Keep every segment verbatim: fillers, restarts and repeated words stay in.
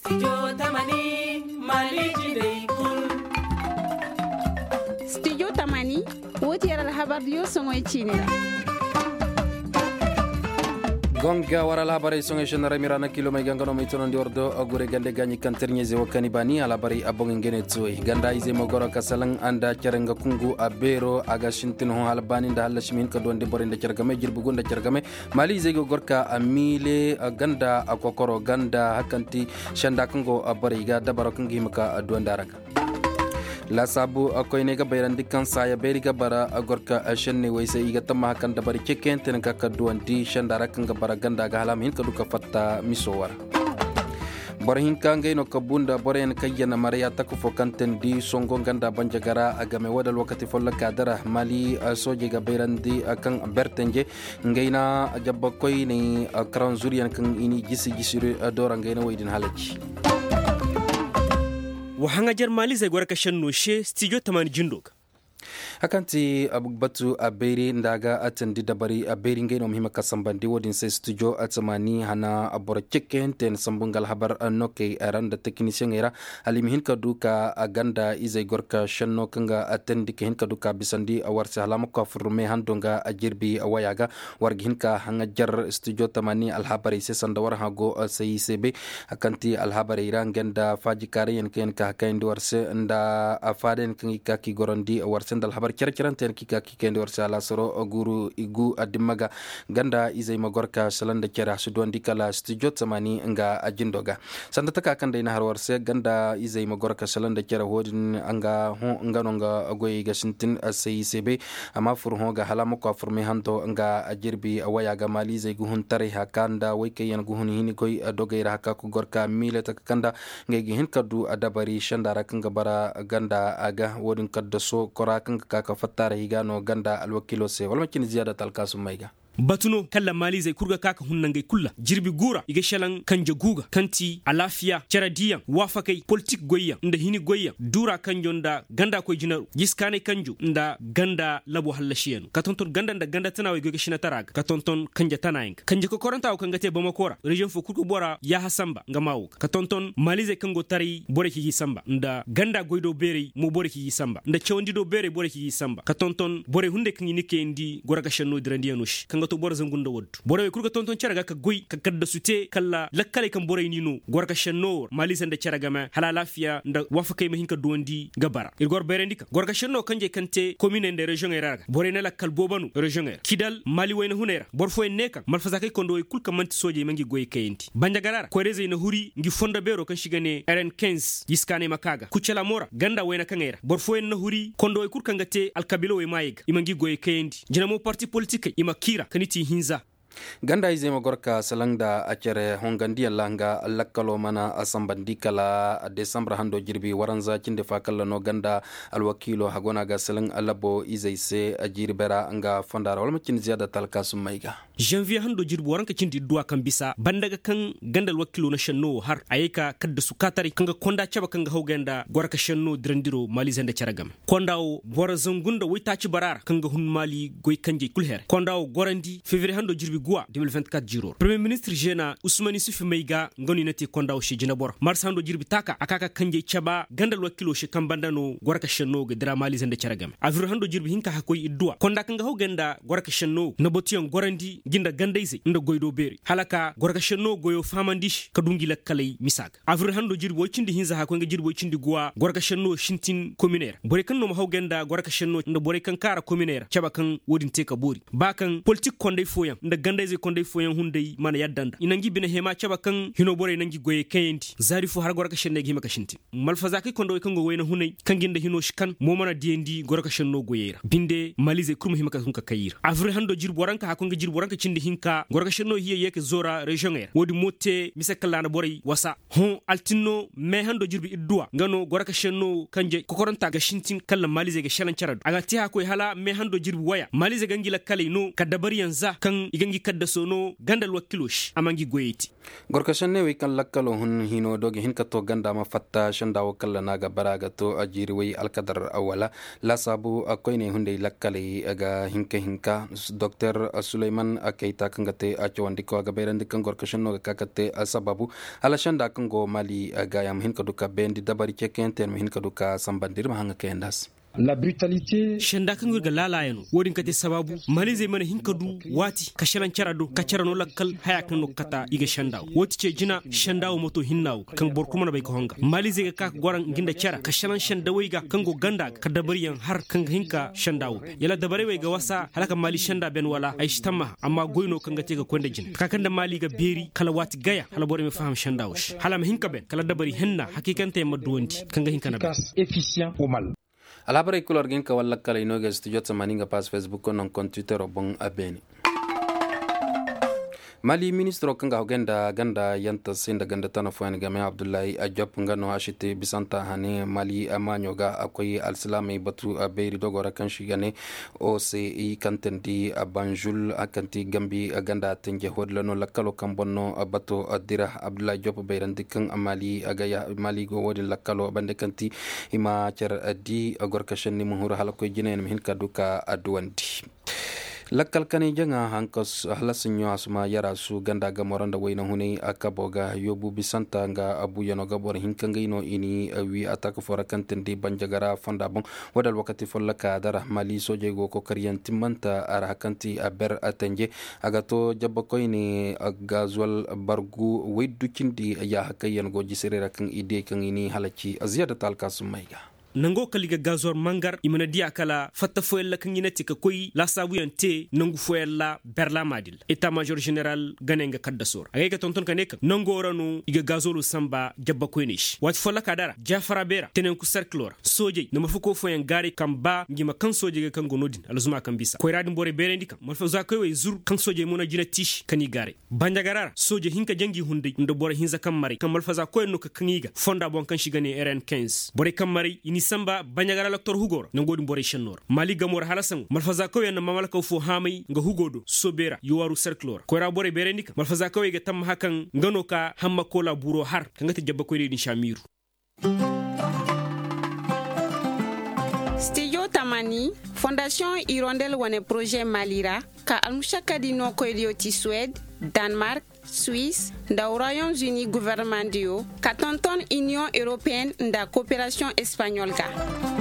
Studio Tamani Maliki Day Kul. Studio Tamani wotiyara habar yo songoy chinira. gonga wara labari songe shenara mirana kilo mai gangano mai tonon diordo agure gande ganyi kanternya zewo kanibani alabari abong ngene tsoy ganda ize mogoro kasalang anda cerenga kungu abero aga shintin ho halbani nda halashmin ka donde borinde cergame jirbu gonda cergame mali ize go gorka amile ganda akokoro ganda hakanti shanda kungo abari ga dabaro kungi maka adwandaraka la sabu akoy ne ga bayran dikkan saya beri ga bara agorka ashenne wayse iga tamma kan da bari keken ten ka kadwanti shandara kan ga bara ganda ga halam hin ka duka fatta misowar borhin kan ga no kabunda boren kayyana mariya ta ku fokanten di songo ganda banjagara agame wadal wakati folla kadara mali soje ga bayran di kan bertenje ngaina jabba koy ni kran zuriyan kan ini gisi gisi dora ngaina waydin halaji wahanga jar mali zai gwarka shanno she studio tamani jindog hakanti abubatu aberi ndaga atandi dabari aberi ngeno mhima kasambandi wodin se studio atmani hana abor chicken ten sambungal habar noke aranda technicien era alimi hinka duka aganda izay gorka shanno kanga atandi ke hinka duka bisandi awarsi halama ko furme handonga ajirbi awayaga wargi hinka hanga jar studio tamani alhabari se sandawar hago sai sebe hakanti alhabari rangenda faji kare yen ken ka kaindi warse nda afaden kinga ki gorondi warse dal habar kira-kiran ten kika kikende warsa la soro guru igu adimaga ganda izay magorka salanda kira sudwan dikala studio tamani nga ajindoga sanda taka kan dai na har warsa ganda izay magorka salanda kira hodin anga ho ngano nga agoy ga sintin sai sebe ama fur ho ga halama ko furme hanto nga ajirbi awaya ga mali zay guhun tare hakanda way kayen guhun hini koy dogayra hakka ku gorka mile takanda ngegi hin kadu adabari shandara kan ga bara ganda aga wodin kaddo so kora kan ka fattara higano ganda alwakilo se wala makin ziyada talkasu maiga batuno kala mali zai kurga kaka hunnangai kulla jirbi gura iga shalan kanja guga kanti alafiya charadiya wafakai politik goyya nda hini goyya dura kanjo nda ganda koy jinaru giskane kanjo nda ganda labo hallashiyan katonton ganda nda ganda tana way goga shina taraga katonton kanja tanayin kanja ko koranta ko ngate bama kora region fo kurko bora ya hasamba ngamawo katonton mali zai kango tari bore ki samba nda ganda goydo bere mo bore ki samba nda chawndi do bere bore ki samba katonton bore hunde kingi nike ndi goraga shanno dirandiyanush to bor zangunda woddu bore kurga tonton caraga ka goy ka kadda sute kala lakkale kan bore nino gorka shanno mali sande caraga ma hala lafiya nda wafa kay mahinka dondi gabara il gor berendika gorka shanno kanje kante commune de region eraga bore ne lakkal bobanu region er kidal mali wayna hunera bor fo neka mal fazakay kondo kulka manti soje mangi goy kayenti banja garara ko reze na huri ngi fonda bero kan shigane R N quinze yiskane makaga kucela mora ganda wayna kangera bor fo na huri kondo kulka ngate al kabilo way mayiga imangi goy kayenti jinamo parti politique imakira kaniti hinza ganda ize magorka salangda acere hongandiya langa lakkalo mana asambandi kala december hando jirbi waranza cinde fa kala no ganda alwakilo hagona ga salang alabo ize se ajirbera anga fondara wala macin ziyada talka sumayga janvier hando jirbi waranka cindi duwa kan bisa bandaga kan ganda alwakilo na shanno har ayeka kadda su katari kanga konda chaba kanga hoganda gorka shanno drandiro mali zanda charagam kondawo bora zangunda witaci barar kanga hun mali goy kanje kulher kondawo gorandi février hando jirbi guwa deux mille vingt-quatre jiro premier ministre jena Ousmane Sufi Meiga ngoni nati kondaw shi jina bor mars hando jirbi taka akaka kanje chaba gandal wakilo shi kambandano goraka shenno ge dramali zende charagam avir hando jirbi hinka hakoy idwa konda kanga ho ganda goraka shenno no botiyon gorandi ginda gandayse ndo goydo beri halaka goraka shenno goyo famandish kadungi la kalay misag avir hando jirbi wocindi hinza hakoy nga jirbi wocindi guwa goraka shenno shintin communaire bore kan no ma ho ganda goraka shenno ndo bore kan kara communaire chaba kan wodin teka bori bakan politique konday foyan nda gandayse konday foyan hunday mana yaddanda inangi bina hema chaba kan hino bore nangi goye kayenti zarifu har goraka shenne gi maka shinti malfaza kai kondo kango wayna hunay kanginda hino shikan mo mana diendi goraka shenno goyera binde malize kurma himaka hunka kayira avre hando jirbo ranka hakonga jirbo ranka cindi hinka goraka shenno hiye yeke zora region er wodi motte misakala na bore wasa hon altino me hando jirbi idduwa ngano goraka shenno kanje kokoranta ga shintin kala malize ga shalan charad aga ti hakoy hala me hando jirbi waya malize gangila kale no kadabari yanza kan igangi kangi kadda sono gandal wakilosh amangi goyeti gorka shanne wi kan lakkalo hun hino dogi hin kato ganda ma fatta shanda wakalla naga baraga to ajiri wi alkadar awala la sabu akoyne hunde lakkale aga hinka hinka Docteur Suleiman Keita kangate achwandi ko aga berandi kan gorka shanno ga kakate sababu ala shanda kango mali aga yam hin kaduka bendi dabari cheken ten hin kaduka sambandir ma hanga kendas la brutalité shanda kan gurga lalayano wodin kate sababu mali zai mana hinkadu wati kasharan charado kacharano lakkal haya kan nokata iga shanda woti ce jina shanda moto hinnawo kan borkuma na bai ko honga mali zai ka goran ginda chara kasharan shanda waiga kan go ganda ka dabariyan har kan hinka shandawo yala dabare waiga wasa halaka mali shanda ben wala ai shitama amma goyno kan gate ga kwanda jin ka kan da mali ga beri kala wati gaya hala bore me faham shandawo hala ma hinka ben kala dabari henna hakikante madduwanti kan ga hinka na efficient au mal alabara ikulor gen ka walla kala inoga studio tsamaninga pas Facebook non kon Twitter bon abeni Mali ministro kanga ganda ganda yanta sinda ganda tana fo game Abdullahi Ajop ngano ashite bisanta hane Mali amanyoga akoyi alsalami batu abeiri dogora kanshi gane o se i kantendi abanjul akanti gambi ganda tenje hodlano lakalo kambonno bato adira Abdullahi Ajop beirandi kan Mali agaya Mali go wodi lakalo bande kanti ima cer adi gorka shenni muhura halakoy jinen hin kaduka adwandi lakkal kani janga hankos halasinyo asuma yara su ganda ga moranda wayna hune akaboga yobu bisanta nga abu yano gabor hinkanga ino ini wi attack fora kantendi banjagara fonda bon wadal wakati follaka dara mali soje go ko kariyan timanta ara kanti aber atanje agato jabba koyni gazwal bargu weddu cindi ya hakayen go jisirera kan ide kan ini halaci aziyada talka sumayga nango kaliga gazor mangar imana dia kala fatta foyella kanginati ka koy la sabuyante nangu foyella berla madil état major général ganenga kaddasor agay ka tonton kaneka nango ranu iga gazolu samba jabba koynish wat folla kadara jafara bera tenen ku cerclor soje no mafuko foyen gari kamba ngima kan soje ga kango nodin alzuma kan bisa koy radin bore bere ndika malfa za koy way zur kan soje mona jina tish kani gare banjagarara soje hinka jangi hunde ndo bore hinza kan mari kan malfa za koy no ka kaniga fonda bon kan shigane R N quinze bore kan mari ini samba banyagara Docteur Hugor ngodi mbore shenor mali gamor halasan malfaza ko yan mamalaka fu hamai nga hugodo sobera yuwaru cerclor ko ra bore bere nika malfaza ko ga tam hakan ngano ka hamma kola buro har kangata jabba ko redin shamiru Studio Tamani Fondation Hirondelle wane projet Malira ka almushaka di no ko idioti Suède Danemark Suisse nda Royaumes-Unis gouvernement dio ka tonton Union Européenne nda coopération espagnole ka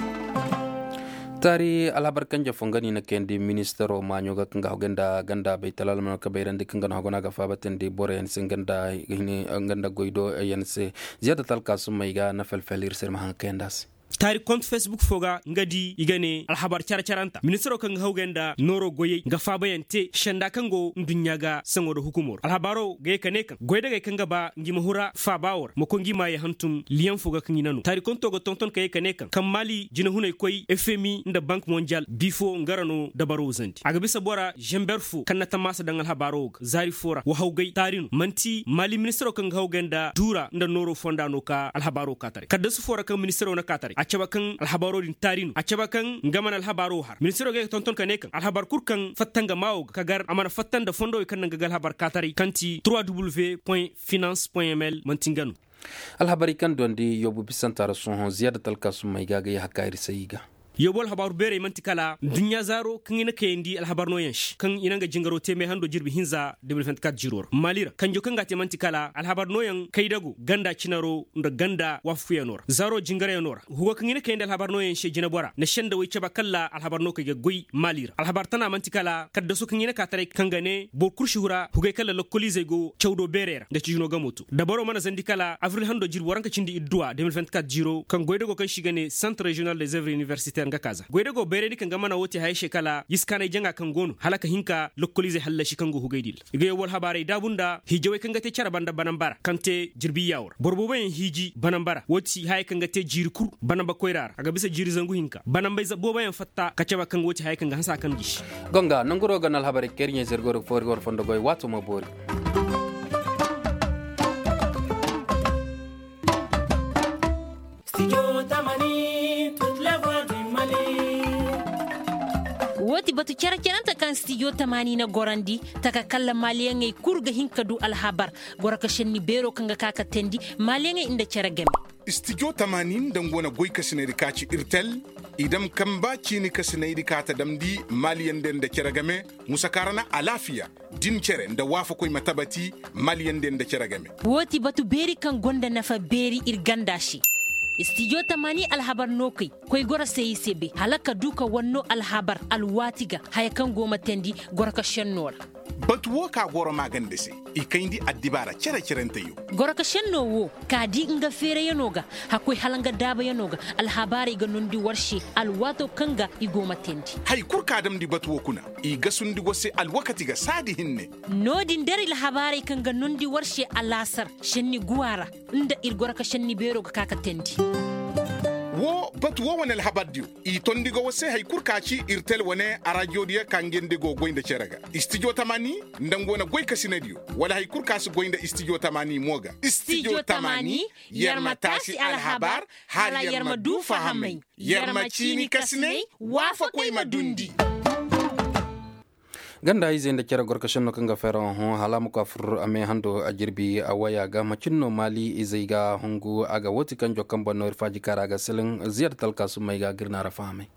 tari alhabar kanja fongani na kendi ministero manyoga kanga hogenda ganda baitalal man ka bayrande kanga hogona ga fabatende bore en senganda hini ganda goido yense ziyada talka sumayga na felfelir ser mahan kendas tari compte Facebook foga ngadi igane alhabar cara caranta ministro kan hawgenda noro goye nga fabayante shanda kango ndunyaga sangodo hukumor alhabaro gaye kaneka goyda gay kanga ba ngima hura fabawor mo ko ngima ya hantum liyan foga kan yinanu tari konto go tonton kay kaneka kam mali jina hunay koy F M I nda banque mondial bifo ngarano dabaro zanti aga bisa bora jemberfu kan tamasa dangal habaro zari fora wa hawgay tarinu manti mali ministro kan hawgenda dura nda noro fondano ka alhabaro katari kaddasu fora kan ministro na katari acabakan alhabaro din tarinu acabakan ngaman alhabaro har ministero ge tonton kanekan alhabar kurkan fattanga mawo kagar amana fattanda fondo kan nga gal habar katari kanti w w w point finance point m l mantinganu alhabari kan dondi yobu bisantara son ziyada talka sumayga ga hakairi sayiga yobol habaru bere mantikala dunya zaro kan ina kendi alhabar no yansh kan ina ga jingaro teme hando jirbi hinza deux mille vingt-quatre jiror malira kan jo kan ga te mantikala alhabar no yan kaidago ganda cinaro nda ganda wafu yanor zaro jingare yanor huwa kan ina kendi alhabar no yansh jina bora na shenda wai ceba kala alhabar no kage goy malira alhabar tana mantikala kadda su kan ina ka tare kan gane bo kurshi hura hugay kala lokolize go chawdo berera da ci juno gamoto dabaro mana zandikala avril hando jirbo ranka cindi idwa deux mille vingt-quatre jiro kan goydago kan shigane centre régional des œuvres universitaires nga kaza goyde go bere dikan gamana wote hay shekala yiskana janga kan gono halaka hinka lokolize halla shi kango hugaydil igay wol habare dabunda hijewe kan gate cara banda banambara kante jirbi yawr borbo ben hiji banambara woti hay kan gate jirkur banamba koyrar aga bisa jiri zangu hinka banambay za boba yan fatta kacaba kan wote hay kan hansa kan gish gonga nangoro ganal habare kernye zergoro forgor fondo goy wato mo bori woti batu cara-caranta kan studio tamani na gorandi taka kala maliyangai kurga hinkadu alhabar goraka shenni bero kanga kaka tendi maliyangai inda cara game studio tamanin dangona goy kasinari kaci irtel idam kamba cini kasinari kata damdi maliyan den da cara game musakarana alafiya din cere da wafa koy matabati maliyan den da cara game woti batu beri kan gonda nafa beri irgandashi Studio tamani alhabar nokai koi gora sai sebe halaka duka wanno alhabar alwatiga hayakan goma tendi gora ka shennor batu wo ka goro magande se ikaindi addibara cere cerente yo gora ka shenno wo ka di nga fere yanoga hakoi halanga daba yanoga alhabari ga nundi warshe alwato kanga igoma tendi hay kurka dam di batu wo kuna i gasundi go se alwakati ga sadi hinne nodin dari alhabari kanga nundi warshe alasar shenni guwara inda irgora ka shenni bero ga kaka tendi wo batu wo wonel habaddiu i tondigo wo se hay kurkaci irtel wone a radio dia kangende go goynde cerega studio tamani ndangona goy kasinadiyo wala hay kurkasi goynde studio tamani moga studio tamani yarma tasi alhabar hala yarma du fahamai yarma chini kasne wafa koy madundi ganda ize da kera gorka shanno kanga fera ho halamu ka fur ame hando ajirbi awaya ga macinno mali ize ga hungu aga woti kan jokkan bonno faji kara ga selin ziyar talka su mai ga girna rafame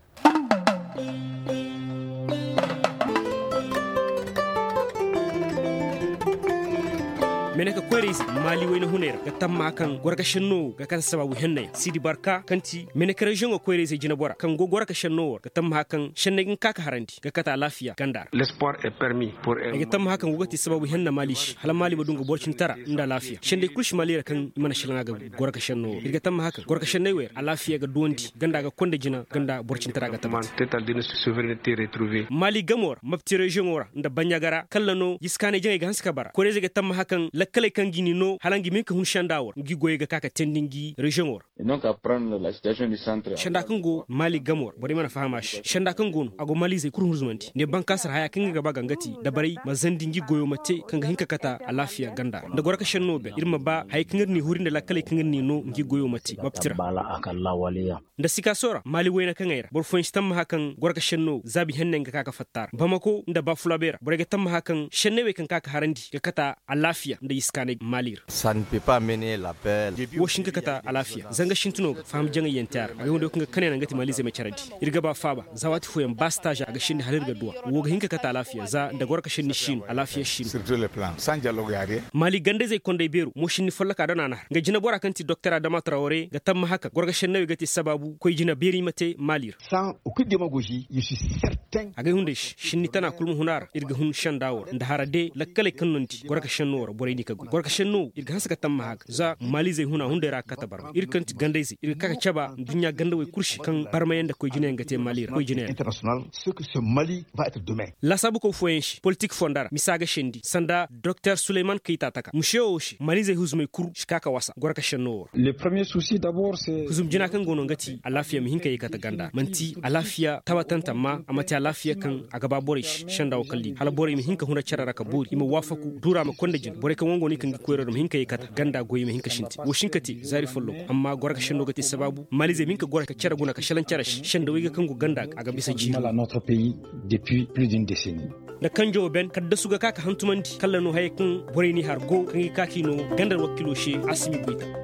mene ka kwere mali wayna hunera ga tamma kan gorka shenno ga kan sababu henne sidi barka kanti mene ka region kwere se jina bora kan go gorka shenno ga tamma kan shenne gin kaka harandi ga kata lafiya gandar l'espoir est permis pour elle ga tamma kan gogati sababu henna mali hala mali madunga borcin tara inda lafiya shende kush mali kan imana shilanga ga gorka shenno ga tamma haka gorka shenne wer a lafiya ga dondi ganda ga konda jina ganda borcin tara ga tamma total de souveraineté retrouvée mali gamor mapti region ora inda banyagara kallano yiskane jenge ga hanska bara ko reze ga tamma hakan kale kan gini no halangi min ka hun shandawar ngi goye ga kaka tendingi region or et donc apprendre la situation du centre shanda kan go mali gamor bari mana fahama shi shanda kan go ago mali zai kurun hurzumanti ne ban kasar haya kan ga baga ngati da bari mazandingi goyo mate kan ga hinka kata a lafiya ganda da goraka shanno be irma ba hay kan ni hurin da lakale kan ni no ngi goyo mate maptira bala akalla waliya da sika sora mali wayna kan ayra bor fon stam hakan goraka shanno zabi hennen ga kaka fattar bamako da ba fulabera bor ga tam hakan shanne kan kaka harandi ga kata a lafiya da iskane malir ça ne peut pas mener l'appel washin ka kata a lafiya zanga shintuno fam janga yentar ga wanda kun kanena ngati mali zai mai charadi irga ba faba zawati foyan bastage ga shin halir ga duwa wo ga hinka kata a lafiya za da gorka shin shin a lafiya shin sur tous les plans sans dialogue yare mali gande zai konde beru mo shin follaka dana na ga jina bora kanti docteur Adama Traoré ga tamma haka gorka shin nawi gati sababu koy jina beri mate malir sans aucune démagogie je suis certain aga hunde shin tana kulmu hunar irga hun shan dawo da harade lakkale kannonti gorka shin nor bore ni kagu gorka shin no irga haska tamma haka za mali zai huna hunde ra kata bar irkanti gande zai irga kaka chaba dunya ganda way kurshi kan barmayen da koy jina ngate malir koy jina international ce que ce Mali va être demain la sabu ko foyenshi politique fondara misaga shendi sanda docteur Suleiman Keita taka musheo shi mali zai huzumai kur shikaka wasa gorka shin no le premier souci d'abord c'est huzum jina kan gono ngati alafiya mi hinka yikata ganda manti alafiya tabatanta ma amati alafiya kan agaba borish shanda wakalli hala bori mi hinka huna charara ka bori ima wafaku dura ma konda jin bore kan wongo ni kan koyro mi hinka yikata ganda goyi mi hinka shinti wo shinkati zari follo amma gorka shando gati sababu mali zai minka gorka chara guna ka shalan chara shanda wiga kan go ganda aga bisa ji notre pays depuis plus d'une décennie da kanjo ben kadda suga kaka hantumanti kallano haykin bore ni har go kan kaki no gandar wakilo she asimi buita